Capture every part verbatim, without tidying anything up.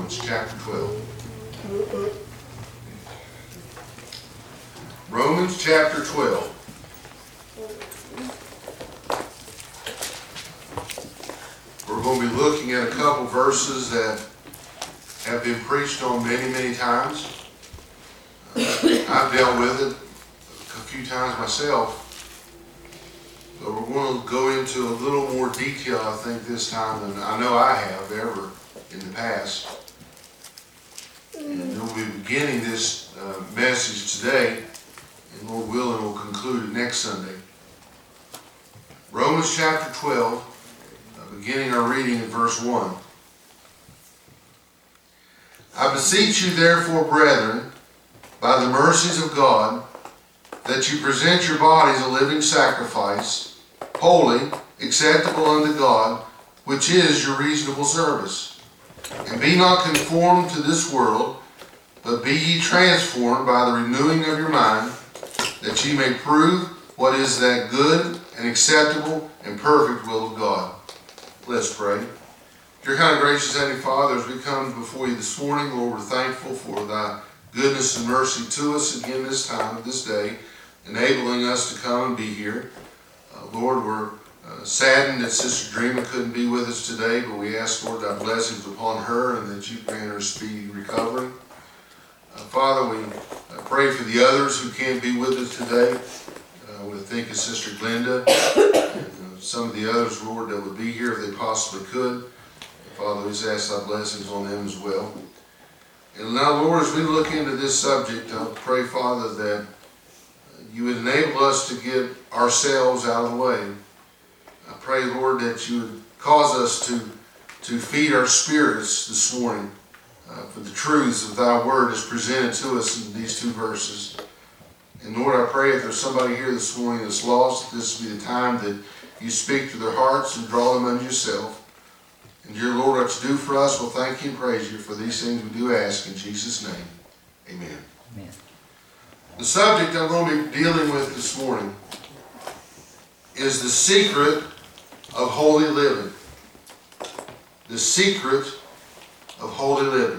Romans chapter twelve. Romans chapter twelve. We're going to be looking at a couple verses that have been preached on many, many times. Uh, I've dealt with it a few times myself. But we're going to go into a little more detail, I think, this time than I know I have ever in the past. And we'll be beginning this uh, message today, and Lord willing, we'll conclude it next Sunday. Romans chapter twelve, uh, beginning our reading at verse one. I beseech you, therefore, brethren, by the mercies of God, that you present your bodies a living sacrifice, holy, acceptable unto God, which is your reasonable service. And be not conformed to this world, but be ye transformed by the renewing of your mind, that ye may prove what is that good and acceptable and perfect will of God. Let's pray. Dear kind of gracious Heavenly Father, as we come before you this morning, Lord, we're thankful for thy goodness and mercy to us again this time, this day, enabling us to come and be here. Uh, Lord, we're uh, saddened that Sister Dreama couldn't be with us today, but we ask, Lord, thy blessings upon her and that you grant her speedy recovery. Uh, Father, we uh, pray for the others who can't be with us today. Uh, we think of Sister Glenda and uh, some of the others, Lord, that would be here if they possibly could. Father, we just ask thy blessings on them as well. And now, Lord, as we look into this subject, I pray, Father, that you would enable us to get ourselves out of the way. I pray, Lord, that you would cause us to, to feed our spirits this morning uh, for the truths of thy word as presented to us in these two verses. And Lord, I pray if there's somebody here this morning that's lost, this will be the time that you speak to their hearts and draw them unto yourself. And dear Lord, what you do for us, we'll thank you and praise you for these things we do ask in Jesus' name. Amen. Amen. The subject I'm going to be dealing with this morning is the secret of holy living. The secret of holy living.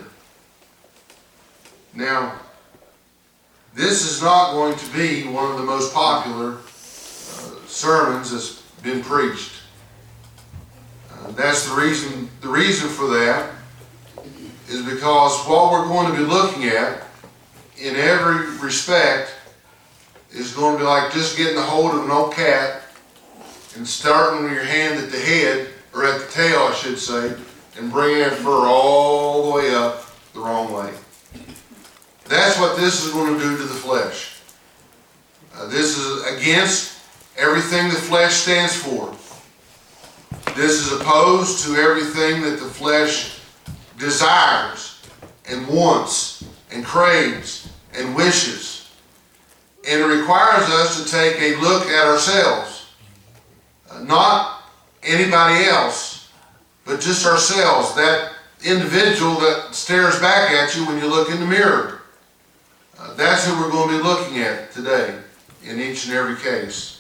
Now, this is not going to be one of the most popular uh, sermons that's been preached. Uh, that's the reason, the reason for that is because what we're going to be looking at in every respect is going to be like just getting a hold of an old cat and starting with your hand at the head, or at the tail I should say, and bringing that fur all the way up the wrong way. That's what this is going to do to the flesh. Uh, this is against everything the flesh stands for. This is opposed to everything that the flesh desires and wants and craves and wishes. And it requires us to take a look at ourselves. Uh, not anybody else, but just ourselves. That individual that stares back at you when you look in the mirror. Uh, that's who we're going to be looking at today in each and every case.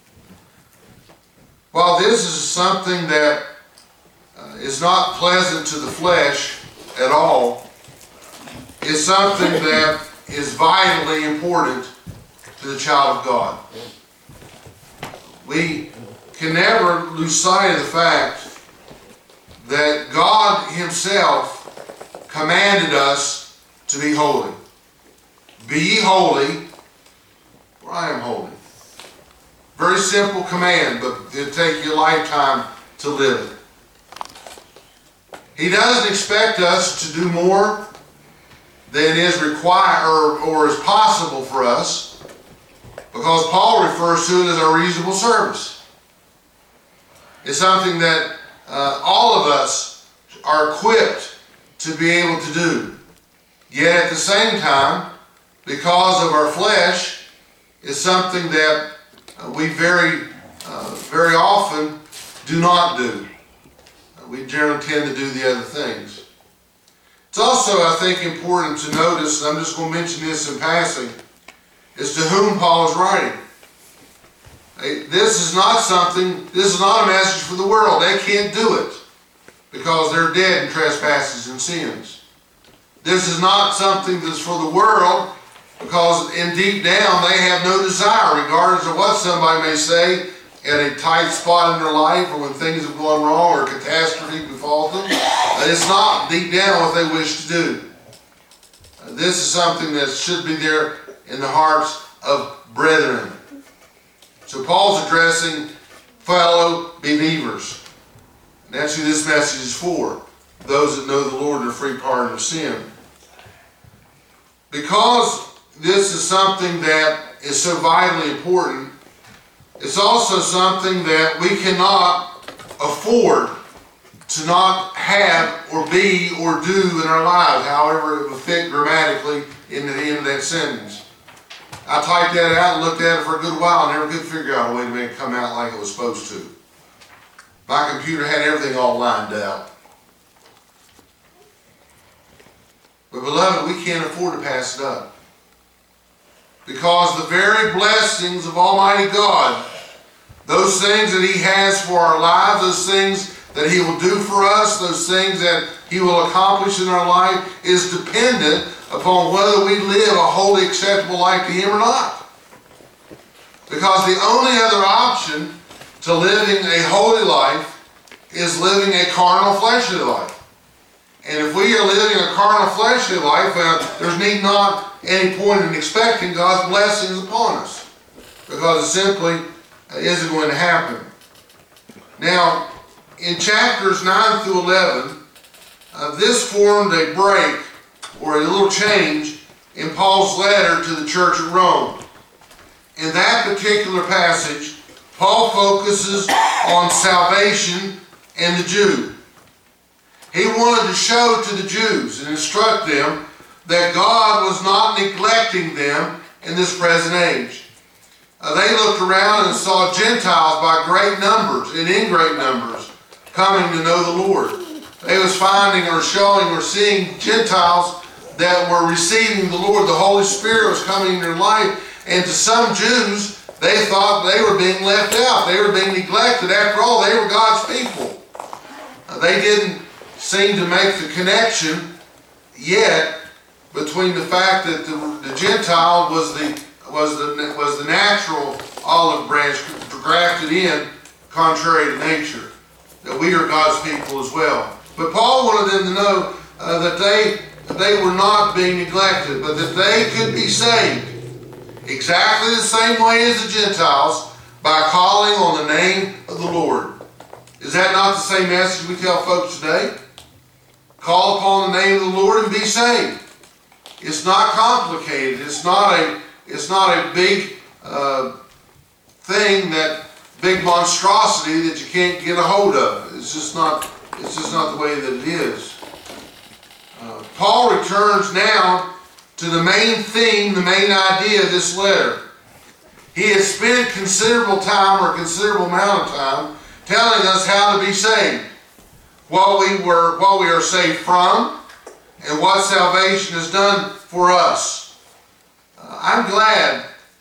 While this is something that uh, is not pleasant to the flesh at all, it's something that is vitally important to the child of God. We can never lose sight of the fact that God Himself commanded us to be holy. Be ye holy, for I am holy. Very simple command, but it'll take you a lifetime to live it. He doesn't expect us to do more than is required or, or is possible for us, because Paul refers to it as our reasonable service. It's something that uh, all of us are equipped to be able to do. Yet at the same time, because of our flesh, it's something that uh, we very, uh, very often do not do. Uh, we generally tend to do the other things. It's also, I think, important to notice, and I'm just going to mention this in passing, is to whom Paul is writing. This is not something, this is not a message for the world. They can't do it because they're dead in trespasses and sins. This is not something that's for the world, because in deep down they have no desire, regardless of what somebody may say at a tight spot in their life or when things have gone wrong or a catastrophe befalls them. It's not deep down what they wish to do. This is something that should be there in the hearts of brethren. So Paul's addressing fellow believers. And that's who this message is for. Those that know the Lord and are free pardon of sin. Because this is something that is so vitally important, it's also something that we cannot afford to not have or be or do in our lives, however it will fit grammatically into the end of that sentence. I typed that out and looked at it for a good while and never could figure out a way to make it come out like it was supposed to. My computer had everything all lined out. But beloved, we can't afford to pass it up. Because the very blessings of Almighty God, those things that He has for our lives, those things that He will do for us, those things that He will accomplish in our life, is dependent upon whether we live a holy, acceptable life to Him or not. Because the only other option to living a holy life is living a carnal, fleshly life. And if we are living a carnal, fleshly life, uh, there's need not any point in expecting God's blessings upon us, because it simply isn't going to happen. Now, in chapters nine through eleven, uh, this formed a break or a little change in Paul's letter to the church at Rome. In that particular passage, Paul focuses on salvation and the Jew. He wanted to show to the Jews and instruct them that God was not neglecting them in this present age. Uh, they looked around and saw Gentiles by great numbers and in great numbers coming to know the Lord. They was finding or showing or seeing Gentiles that were receiving the Lord. The Holy Spirit was coming in their life. And to some Jews, they thought they were being left out. They were being neglected. After all, they were God's people. Uh, they didn't seem to make the connection yet between the fact that the, the Gentile was the was the was the natural olive branch grafted in, contrary to nature. That we are God's people as well. But Paul wanted them to know uh, that they they were not being neglected, but that they could be saved exactly the same way as the Gentiles by calling on the name of the Lord. Is that not the same message we tell folks today? Call upon the name of the Lord and be saved. It's not complicated. It's not a it's not a big uh, thing, that big monstrosity that you can't get a hold of. It's just not it's just not the way that it is. Uh, Paul returns now to the main theme, the main idea of this letter. He has spent considerable time or considerable amount of time telling us how to be saved. What we were, what we are saved from, and what salvation has done for us. Uh, I'm glad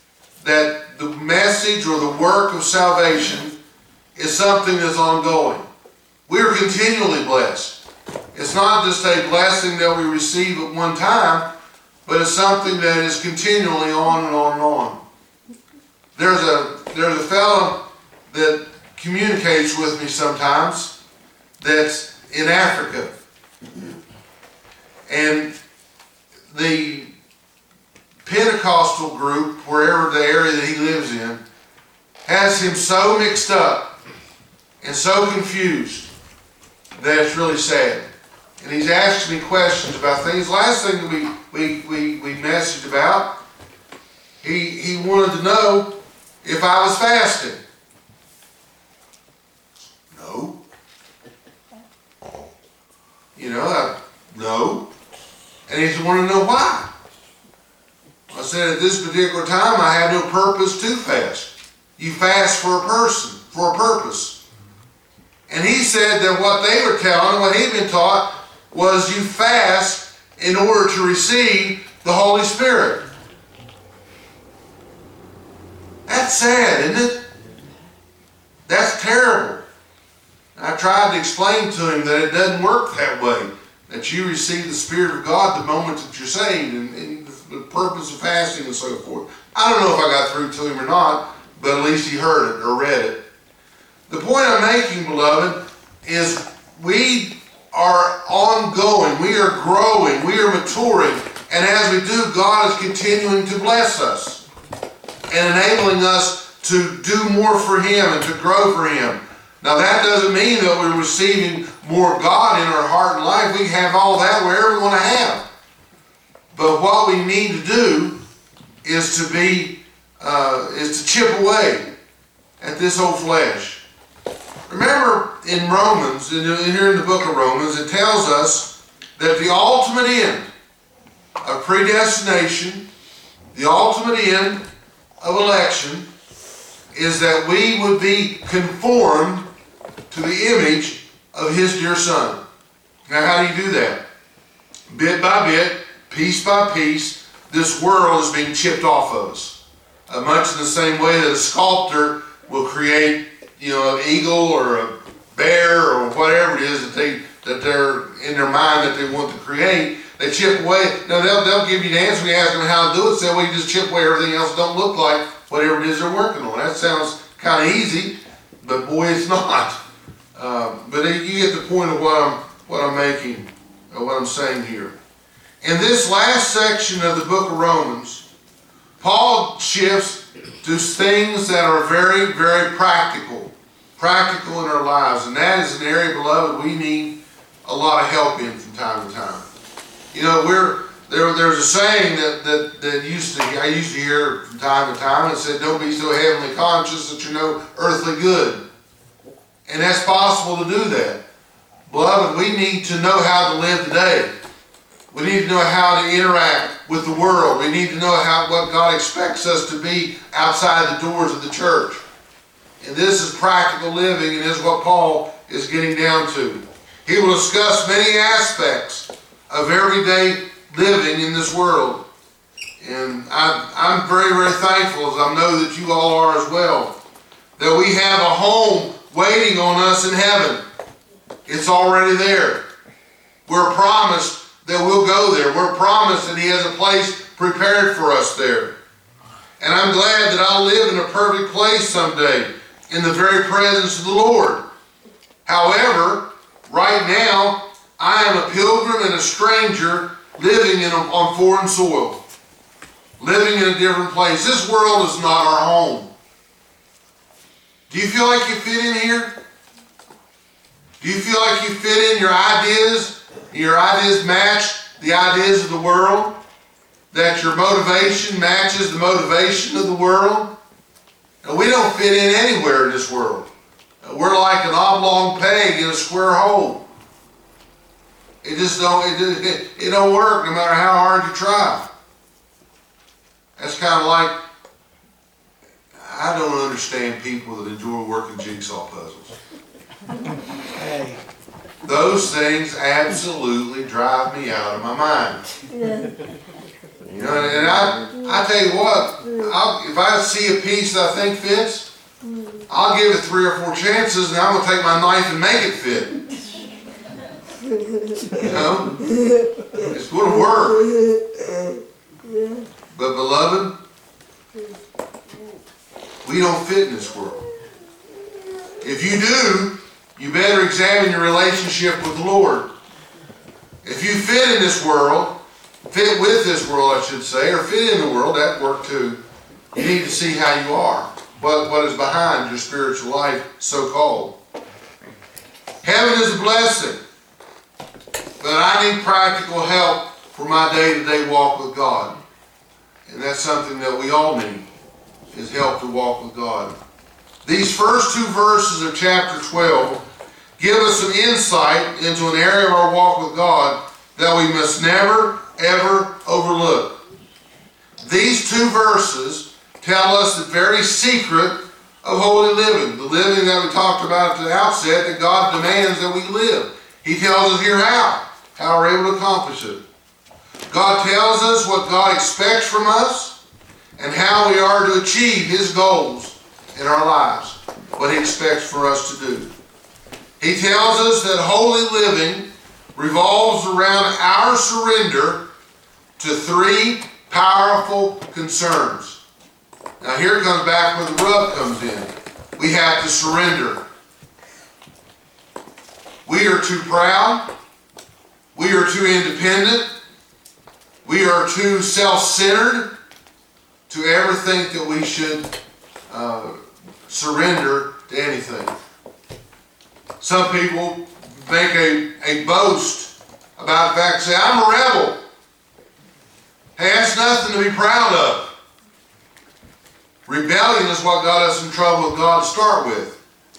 that the message or the work of salvation is something that's ongoing. We are continually blessed. It's not just a blessing that we receive at one time, but it's something that is continually on and on and on. There's a there's a fellow that communicates with me sometimes that's in Africa. And the Pentecostal group, wherever the area that he lives in, has him so mixed up and so confused that it's really sad. And he's asking me questions about things. Last thing that we, we, we, we messaged about, he, he wanted to know if I was fasting. No. You know, I, no. And he wanted to know why. I said, at this particular time, I had no purpose to fast. You fast for a person, for a purpose. And he said that what they were telling, what he'd been taught, was you fast in order to receive the Holy Spirit. That's sad, isn't it? That's terrible. I tried to explain to him that it doesn't work that way. that you receive the Spirit of God the moment that you're saved, and, and the purpose of fasting and so forth. I don't know if I got through to him or not, but at least he heard it or read it. The point I'm making, beloved, is we are ongoing, we are growing, we are maturing, and as we do, God is continuing to bless us and enabling us to do more for Him and to grow for Him. Now that doesn't mean that we're receiving more of God in our heart and life. We can have all that wherever we want to have. But what we need to do is to be, uh, is to chip away at this old flesh. Remember in Romans, in, here in the book of Romans, it tells us that the ultimate end of predestination, the ultimate end of election, is that we would be conformed to the image of His dear Son. Now how do you do that? Bit by bit, piece by piece, this world is being chipped off of us. Uh, much in the same way that a sculptor will create, you know, an eagle or a bear or whatever it is that they that they're in their mind that they want to create. They chip away. Now they'll they'll give you the answer when you ask them how to do it. Say, well, you just chip away everything else that don't look like whatever it is they're working on. That sounds kind of easy, but boy, it's not. Um, but you get the point of what I'm what I'm making, or what I'm saying here. In this last section of the book of Romans, Paul shifts to things that are very, very practical, practical in our lives, and that is an area, beloved, we need a lot of help in from time to time. You know, we're there. There's a saying that that that used to I used to hear from time to time. It said, "Don't be so heavenly conscious that you're no earthly good," and that's possible to do that. Beloved, we need to know how to live today. We need to know how to interact with the world. We need to know how what God expects us to be outside the doors of the church. And this is practical living, and is what Paul is getting down to. He will discuss many aspects of everyday living in this world. And I, I'm very, very thankful, as I know that you all are as well, that we have a home waiting on us in heaven. It's already there. We're promised that we'll go there. We're promised that He has a place prepared for us there. And I'm glad that I'll live in a perfect place someday in the very presence of the Lord. However, right now, I am a pilgrim and a stranger living in a, on foreign soil, living in a different place. This world is not our home. Do you feel like you fit in here? Do you feel like you fit in? Your ideas, your ideas match the ideas of the world? That your motivation matches the motivation of the world? And we don't fit in anywhere in this world. We're like an oblong peg in a square hole. It just don't, it, it, it don't work no matter how hard you try. That's kind of like, I don't understand people that enjoy working jigsaw puzzles. Hey. Those things absolutely drive me out of my mind. You know, and I, I tell you what, I'll, if I see a piece that I think fits, I'll give it three or four chances, and I'm going to take my knife and make it fit. You know, it's going to work. But beloved, we don't fit in this world. If you do, you better examine your relationship with the Lord. If you fit in this world, fit with this world, I should say, or fit in the world, that work too, you need to see how you are, what, what is behind your spiritual life, so-called. Heaven is a blessing, but I need practical help for my day-to-day walk with God. And that's something that we all need, is help to walk with God. These first two verses of chapter twelve give us some insight into an area of our walk with God that we must never, ever overlook. These two verses tell us the very secret of holy living, the living that we talked about at the outset that God demands that we live. He tells us here how, how we're able to accomplish it. God tells us what God expects from us and how we are to achieve His goals in our lives, what He expects for us to do. He tells us that holy living revolves around our surrender to three powerful concerns. Now here it comes back where the rub comes in. We have to surrender. We are too proud. We are too independent. We are too self-centered to ever think that we should uh, surrender to anything. Some people make a, a boast about the fact, say, I'm a rebel. Hey, that's nothing to be proud of. Rebellion is what got us in trouble with God to start with.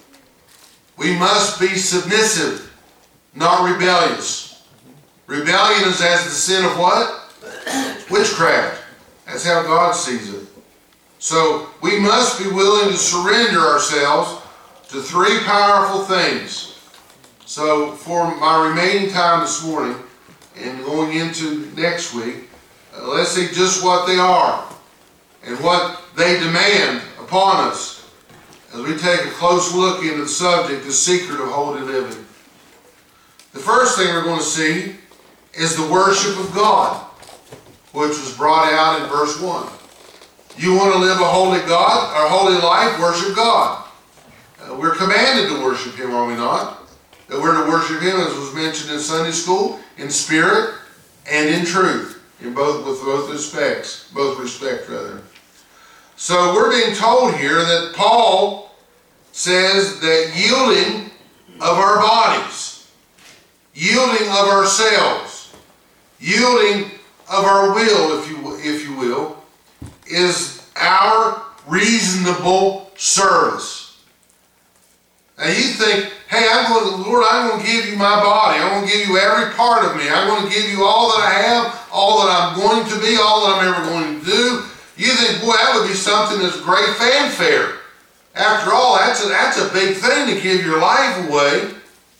We must be submissive, not rebellious. Rebellion is as the sin of what? Witchcraft. That's how God sees it. So we must be willing to surrender ourselves to three powerful things. So for my remaining time this morning and going into next week, uh, let's see just what they are and what they demand upon us as we take a close look into the subject, the secret of holy living. The first thing we're going to see is the worship of God, which was brought out in verse one. You want to live a holy God, or holy life, worship God. Uh, we're commanded to worship Him, are we not? That we're to worship Him, as was mentioned in Sunday school, in spirit and in truth, in both with both respects, both respect rather. So we're being told here that Paul says that yielding of our bodies, yielding of ourselves, yielding of our will, if you if you will, is our reasonable service. Now you think, hey, I'm going to, Lord, I'm going to give you my body. I'm going to give you every part of me. I'm going to give you all that I have, all that I'm going to be, all that I'm ever going to do. You think, boy, that would be something that's great fanfare. After all, that's a, that's a big thing to give your life away.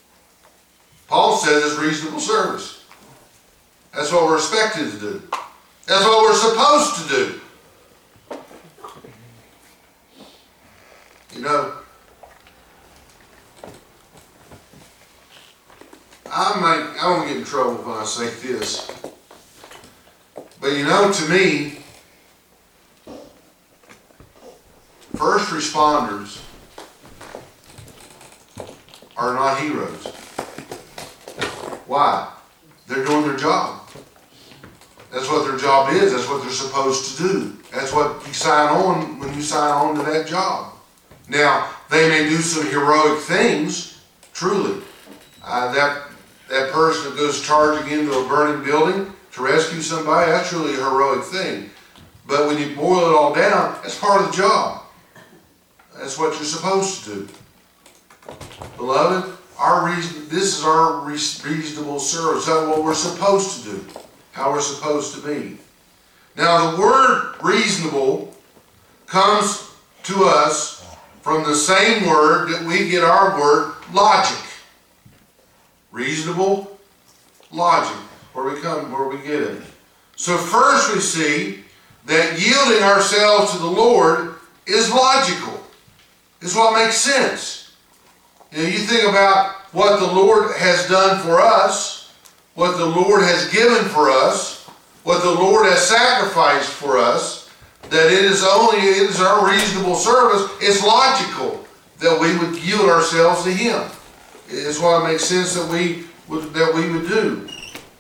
Paul says it's reasonable service. That's what we're expected to do. That's what we're supposed to do. You know, I might, I won't get in trouble when I say this, but you know, to me, first responders are not heroes. Why? They're doing their job. That's what their job is. That's what they're supposed to do. That's what you sign on when you sign on to that job. Now, they may do some heroic things, truly. Uh, that, that person that goes charging into a burning building to rescue somebody, that's truly a heroic thing. But when you boil it all down, that's part of the job. That's what you're supposed to do. Beloved, our reason, this is our reasonable service. That's what we're supposed to do. How we're supposed to be. Now the word reasonable comes to us from the same word that we get our word logic. Reasonable, logic, where we come, where we get it. So first we see that yielding ourselves to the Lord is logical. It's what makes sense. You know, you think about what the Lord has done for us, what the Lord has given for us, what the Lord has sacrificed for us, that it is only, it is our reasonable service. It's logical that we would yield ourselves to Him. It's why it makes sense that we would, that we would do.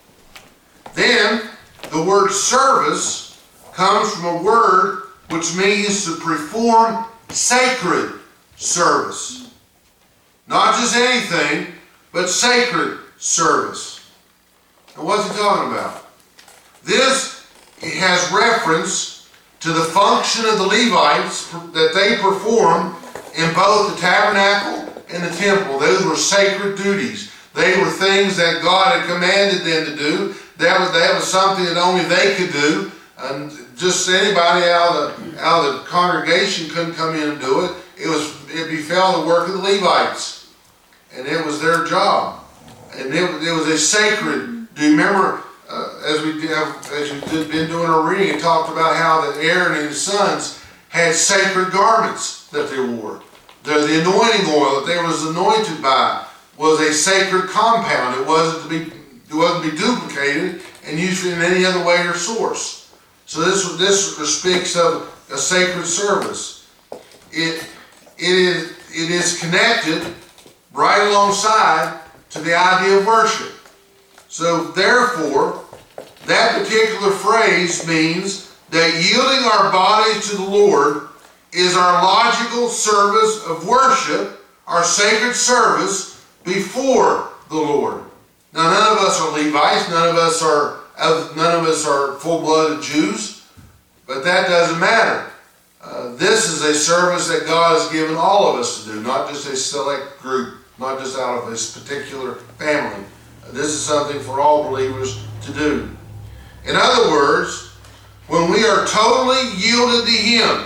Then, the word service comes from a word which means to perform sacred service. Not just anything, but sacred service. And what's he talking about? This has reference to the function of the Levites that they performed in both the tabernacle and the temple. Those were sacred duties. They were things that God had commanded them to do. That was, that was something that only they could do. And just anybody out of the, out of the congregation couldn't come in and do it. It was it befell the work of the Levites. And it was their job. And it, it was a sacred. Do you remember, uh, as we have, as you've been doing our reading, it talked about how that Aaron and his sons had sacred garments that they wore. The, the anointing oil that they was anointed by was a sacred compound. It wasn't to be it wasn't be duplicated and used in any other way or source. So this this speaks of a sacred service. It it is it is connected right alongside to the idea of worship. So therefore, that particular phrase means that yielding our bodies to the Lord is our logical service of worship, our sacred service before the Lord. Now, none of us are Levites, none of us are none of us are full-blooded Jews, but that doesn't matter. Uh, this is a service that God has given all of us to do, not just a select group, not just out of this particular family. Uh, this is something for all believers to do. In other words, when we are totally yielded to Him,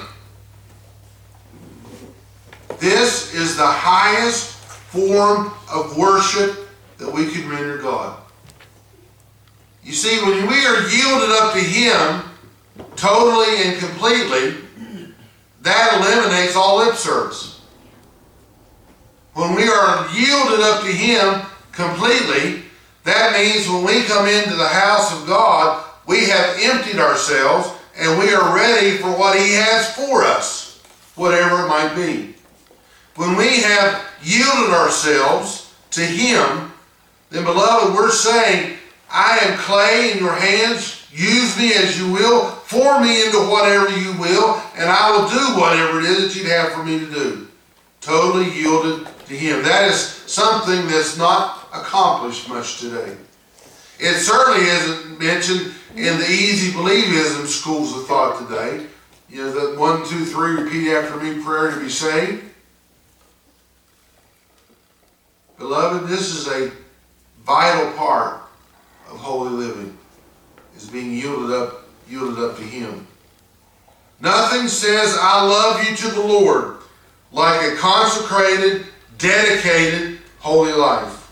this is the highest form of worship that we can render God. You see, when we are yielded up to Him totally and completely, that eliminates all lip service. When we are yielded up to Him completely, that means when we come into the house of God, we have emptied ourselves and we are ready for what He has for us, whatever it might be. When we have yielded ourselves to Him, then, beloved, we're saying, I am clay in your hands. Use me as you will. Form me into whatever you will, and I will do whatever it is that you'd have for me to do. Totally yielded to Him. That is something that's not accomplished much today. It certainly isn't mentioned in the easy believism schools of thought today. You know, that one, two, three, repeat after me prayer to be saved. Beloved, this is a vital part of holy living, is being yielded up, yielded up to Him. Nothing says I love you to the Lord like a consecrated, dedicated, holy life.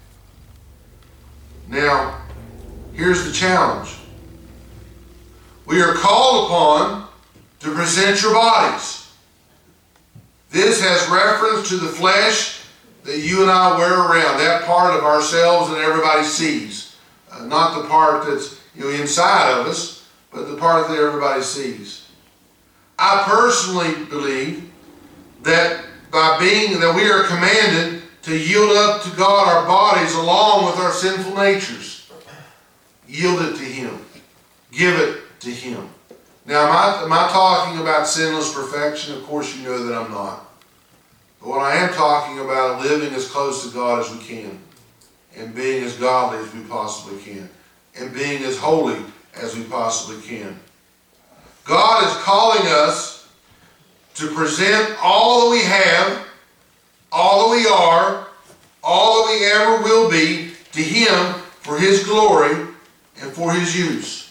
Now, here's the challenge. We are called upon to present your bodies. This has reference to the flesh that you and I wear around, that part of ourselves that everybody sees. Uh, not the part that's, you know, inside of us, but the part that everybody sees. I personally believe that by being, that we are commanded to yield up to God our bodies along with our sinful natures. Yield it to Him. Give it to Him. Now, am I, am I talking about sinless perfection? Of course you know that I'm not. But what I am talking about is living as close to God as we can, and being as godly as we possibly can, and being as holy as we possibly can. God is calling us to present all that we have, all that we are, all that we ever will be to Him for His glory and for His use.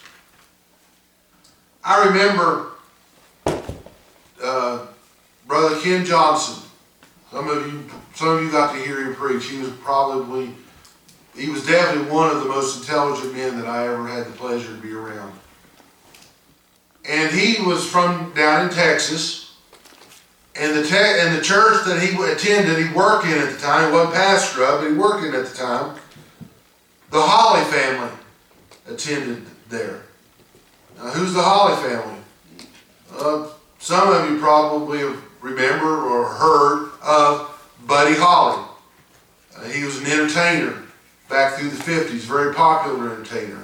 I remember uh, Brother Ken Johnson. Some of you, some of you got to hear him preach. He was probably, he was definitely one of the most intelligent men that I ever had the pleasure to be around. And he was from down in Texas, and the te- and the church that he attended, he worked in at the time. He wasn't pastor of, but he worked in at the time. The Holly family attended there. Now, who's the Holly family? Uh, some of you probably have remember or heard of Buddy Holly. Uh, he was an entertainer back through the fifties, very popular entertainer.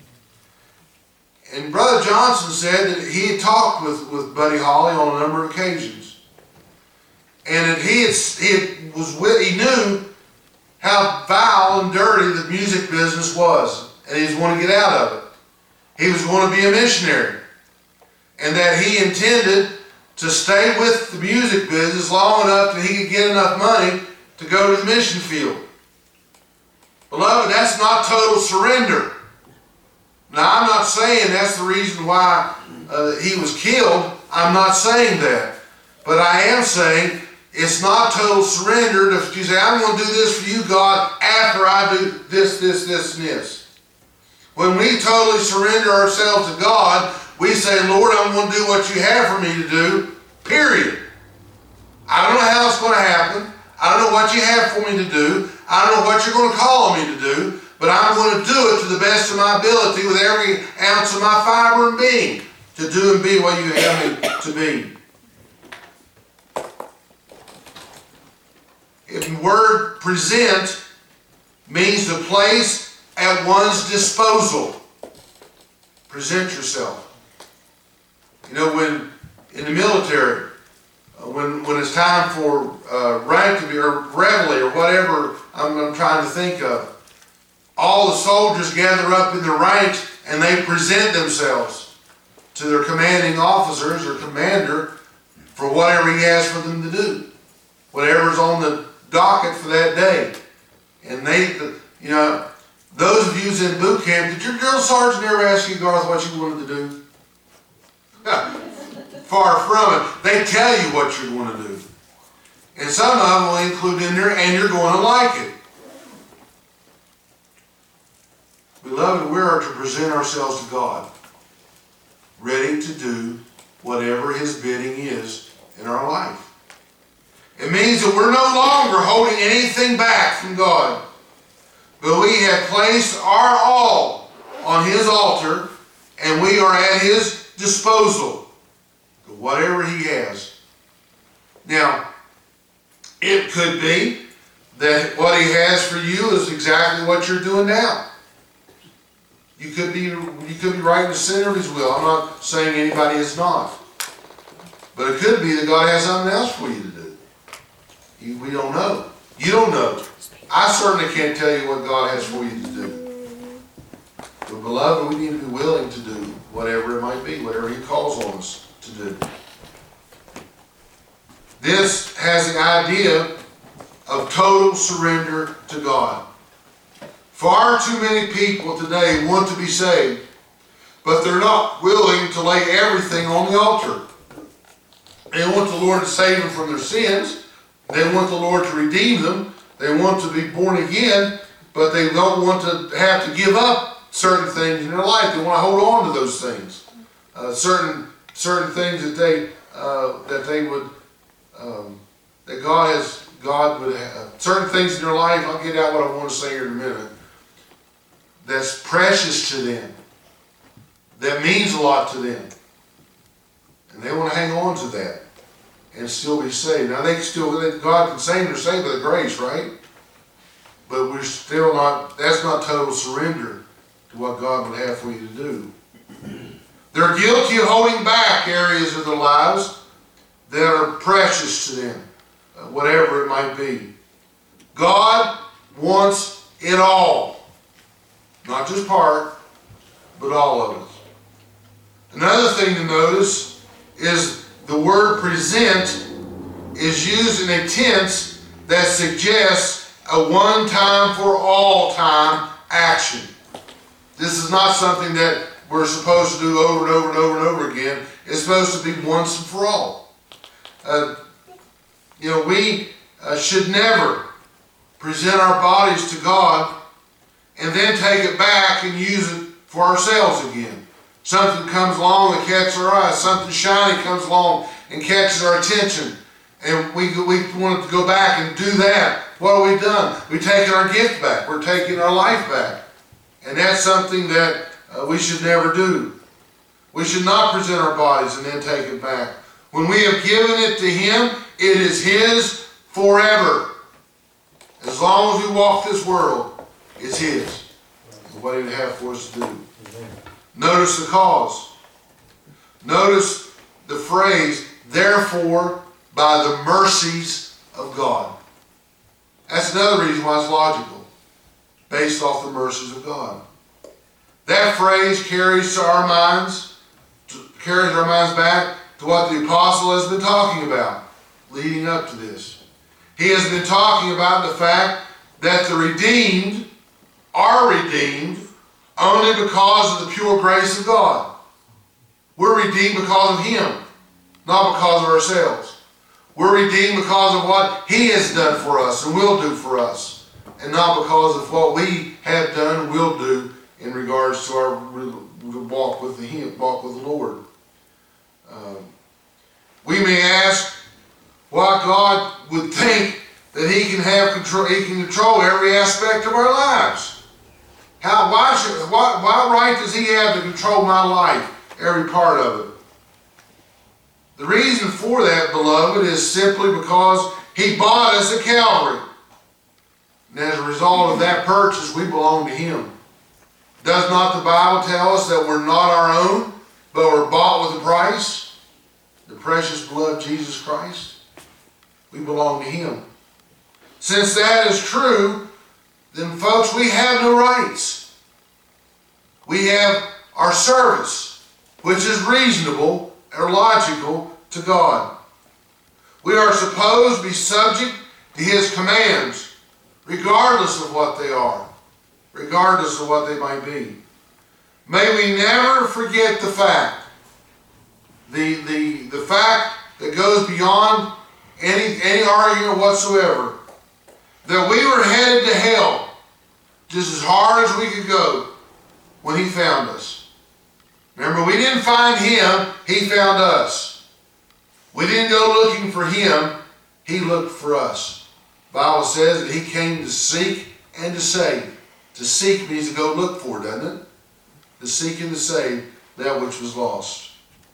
And Brother Johnson said that he had talked with, with Buddy Holly on a number of occasions. And that he, had, he, had, was with, he knew how vile and dirty the music business was. And he was going to get out of it. He was going to be a missionary. And that he intended to stay with the music business long enough that he could get enough money to go to the mission field. Beloved, that's not total surrender. Now, I'm not saying that's the reason why uh, he was killed. I'm not saying that. But I am saying it's not total surrender to you say, I'm going to do this for you, God, after I do this, this, this, and this. When we totally surrender ourselves to God, we say, Lord, I'm going to do what you have for me to do, period. I don't know how it's going to happen. I don't know what you have for me to do. I don't know what you're going to call me to do. but I'm going to do it to the best of my ability with every ounce of my fiber and being to do and be what you have me to be. If the word present means to place at one's disposal. Present yourself. You know, when in the military, uh, when when it's time for uh, rank to be, or reveille, or whatever I'm, I'm trying to think of, all the soldiers gather up in their ranks and they present themselves to their commanding officers or commander for whatever he has for them to do, whatever's on the docket for that day. And they, you know, those of you who's in boot camp, did your drill sergeant ever ask you, Garth, what you wanted to do? Far from it. They tell you what you're going to do. And some of them will include in there, and you're going to like it. Beloved, we are to present ourselves to God, ready to do whatever His bidding is in our life. It means that we're no longer holding anything back from God, but we have placed our all on His altar, and we are at His disposal for whatever He has. Now, it could be that what He has for you is exactly what you're doing now. You could be you could be right in the center of His will. I'm not saying anybody is not. But it could be that God has something else for you to do. You, we don't know. You don't know. I certainly can't tell you what God has for you to do. But beloved, we need to be willing to do whatever it might be, whatever He calls on us to do. This has the idea of total surrender to God. Far too many people today want to be saved, but they're not willing to lay everything on the altar. They want the Lord to save them from their sins. They want the Lord to redeem them. They want to be born again, but they don't want to have to give up certain things in their life. They want to hold on to those things. Uh, certain certain things that they uh, that they would um, that God has God would have certain things in their life. I'll get out what I want to say here in a minute. That's precious to them. That means a lot to them, and they want to hang on to that and still be saved. Now they can still, God can save them, they're saved by the grace, right? But we're still not, that's not total surrender to what God would have for you to do. They're guilty of holding back areas of their lives that are precious to them, uh, whatever it might be. God wants it all. Not just part, but all of it. Another thing to notice is the word present is used in a tense that suggests a one-time for all time action. This is not something that we're supposed to do over and over and over and over again. It's supposed to be once and for all. Uh, you know, we uh, should never present our bodies to God and then take it back and use it for ourselves again. Something comes along that catches our eye. Something shiny comes along and catches our attention. And we, we want to go back and do that. What have we done? We've taken our gift back. We're taking our life back. And that's something that uh, we should never do. We should not present our bodies and then take it back. When we have given it to Him, it is His forever. As long as we walk this world, it's His. And what He would have for us to do. Notice the cause. Notice the phrase, therefore, by the mercies of God. That's another reason why it's logical, based off the mercies of God. That phrase carries to our minds, to, carries our minds back to what the apostle has been talking about, leading up to this. He has been talking about the fact that the redeemed are redeemed only because of the pure grace of God. We're redeemed because of Him, not because of ourselves. We're redeemed because of what He has done for us and will do for us, and not because of what we have done and will do in regards to our walk with the Him, walk with the Lord. Um, we may ask why God would think that He can have control, He can control every aspect of our lives. How, why, should, why, why right does he have to control my life, every part of it? The reason for that, beloved, is simply because he bought us at Calvary. And as a result of that purchase, we belong to him. Does not the Bible tell us that we're not our own, but we're bought with a price? The precious blood of Jesus Christ? We belong to him. Since that is true, then folks, we have no rights. We have our service, which is reasonable or logical to God. We are supposed to be subject to his commands, regardless of what they are, regardless of what they might be. May we never forget the fact, the, the, the fact that goes beyond any, any argument whatsoever, that we were headed to hell just as hard as we could go when he found us. Remember, we didn't find him, he found us. We didn't go looking for him, he looked for us. The Bible says that he came to seek and to save. To seek means to go look for, doesn't it? To seek and to save that which was lost.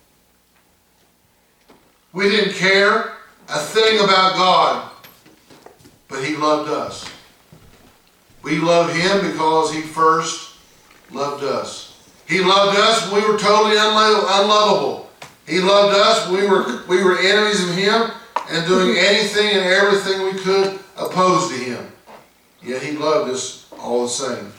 We didn't care a thing about God, but he loved us. We love him because he first loved us. He loved us when we were totally unlo- unlovable. He loved us when we were, we were enemies of him and doing anything and everything we could oppose to him. Yet he loved us all the same.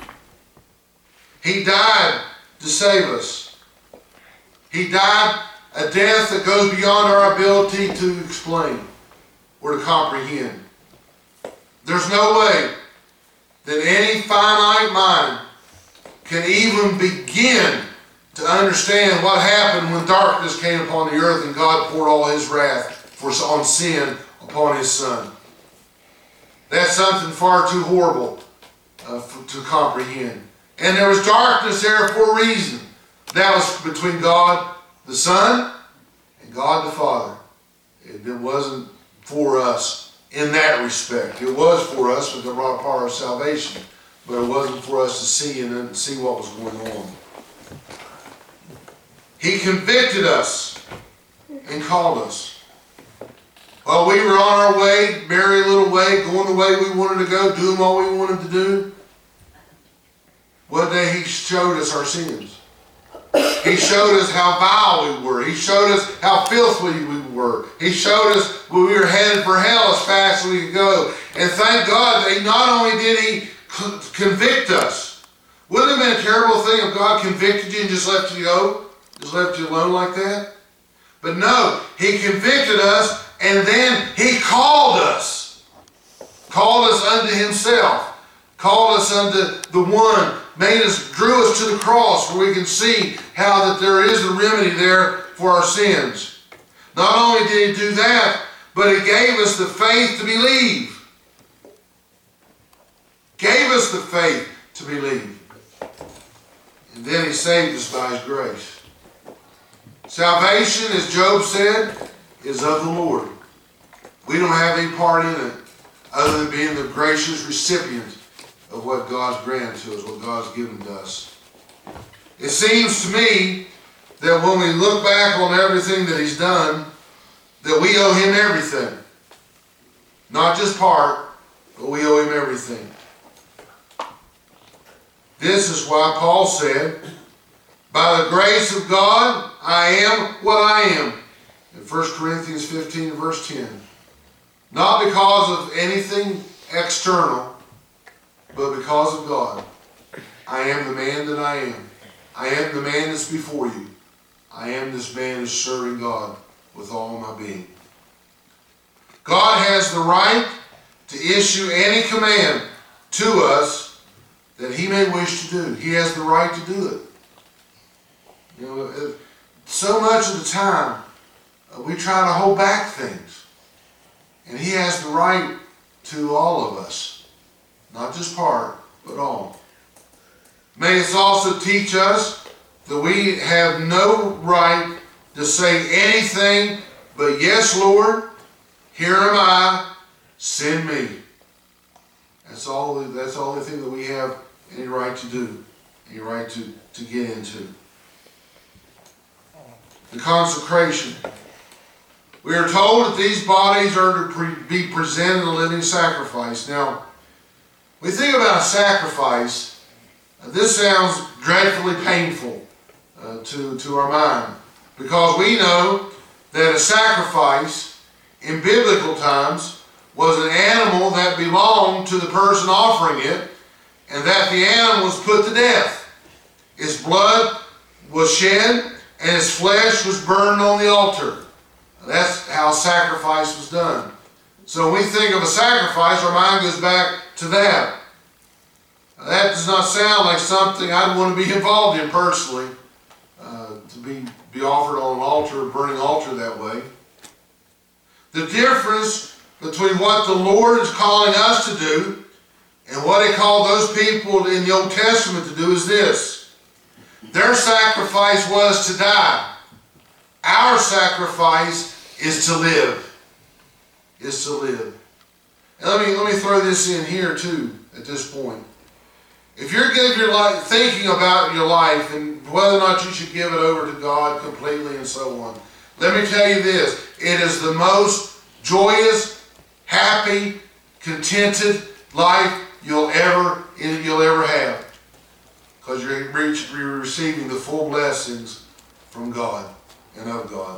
He died to save us. He died a death that goes beyond our ability to explain or to comprehend. There's no way that any finite mind can even begin to understand what happened when darkness came upon the earth and God poured all his wrath for, on sin upon his Son. That's something far too horrible uh, for, to comprehend. And there was darkness there for a reason. That was between God the Son and God the Father. It, it wasn't for us in that respect. It was for us with the raw power of salvation, but it wasn't for us to see and see what was going on. He convicted us and called us. While we were on our way, merry little way, going the way we wanted to go, doing what we wanted to do, one day he showed us our sins. He showed us how vile we were. He showed us how filthy we were. He showed us we were headed for hell as fast as we could go. And thank God that he not only did he convict us. Wouldn't it have been a terrible thing if God convicted you and just left you go? Just left you alone like that? But no, he convicted us and then he called us. Called us unto himself. Called us unto the one, made us, drew us to the cross where we can see how that there is a remedy there for our sins. Not only did he do that, but he gave us the faith to believe. Gave us the faith to believe. And then he saved us by his grace. Salvation, as Job said, is of the Lord. We don't have any part in it other than being the gracious recipient of what God's granted to us, what God's given to us. It seems to me that when we look back on everything that he's done, that we owe him everything. Not just part, but we owe him everything. This is why Paul said, by the grace of God, I am what I am. In First Corinthians fifteen, verse ten. Not because of anything external, but because of God. I am the man that I am. I am the man that's before you. I am this man who's serving God with all my being. God has the right to issue any command to us that he may wish to do. He has the right to do it. You know, so much of the time, we try to hold back things. And he has the right to all of us. Not just part, but all. May it also teach us that we have no right to say anything but, yes, Lord, here am I, send me. That's all, that's the only thing that we have any right to do, any right to, to get into. The consecration. We are told that these bodies are to pre- be presented a living sacrifice. Now, when we think about a sacrifice, uh, this sounds dreadfully painful uh, to, to our mind, because we know that a sacrifice in biblical times was an animal that belonged to the person offering it, and that the animal was put to death. Its blood was shed, and its flesh was burned on the altar. That's how sacrifice was done. So when we think of a sacrifice, our mind goes back to that. That does not sound like something I'd want to be involved in personally, uh, to be, be offered on an altar, a burning altar that way. The difference between what the Lord is calling us to do and what He called those people in the Old Testament to do is this. Their sacrifice was to die. Our sacrifice is to live. Is to live. And let me, let me throw this in here too at this point. If you're giving your life, thinking about your life and whether or not you should give it over to God completely and so on, let me tell you this. It is the most joyous, happy, contented life you'll ever, you'll ever have. Because you're, you're receiving the full blessings from God and of God.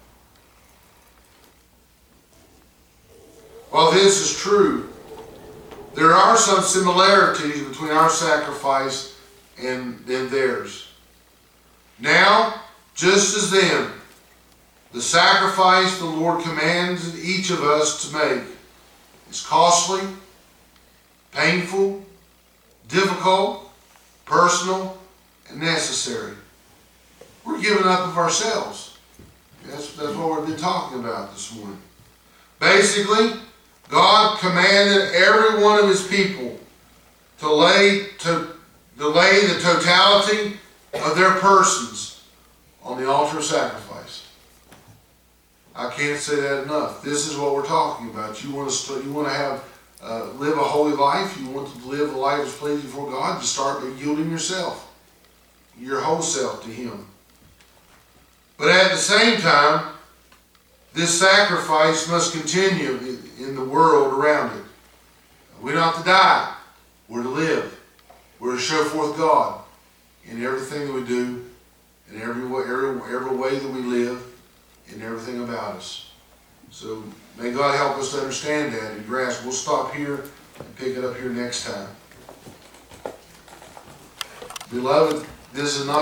While this is true, there are some similarities between our sacrifice and, and theirs. Now, just as then, the sacrifice the Lord commands each of us to make is costly, painful, difficult, personal, and necessary. We're giving up of ourselves. That's, that's what we've been talking about this morning. Basically, God commanded every one of His people to lay, to, to lay the totality of their persons on the altar of sacrifice. I can't say that enough. This is what we're talking about. You want to st- you want to have uh, live a holy life. You want to live a life that's pleasing before God. You start by yielding yourself, your whole self, to Him. But at the same time, this sacrifice must continue in the world around it. We're not to die. We're to live. We're to show forth God in everything that we do, in every way, every, every way that we live, in everything about us. So may God help us to understand that and grasp. We'll stop here and pick it up here next time. Beloved, this is not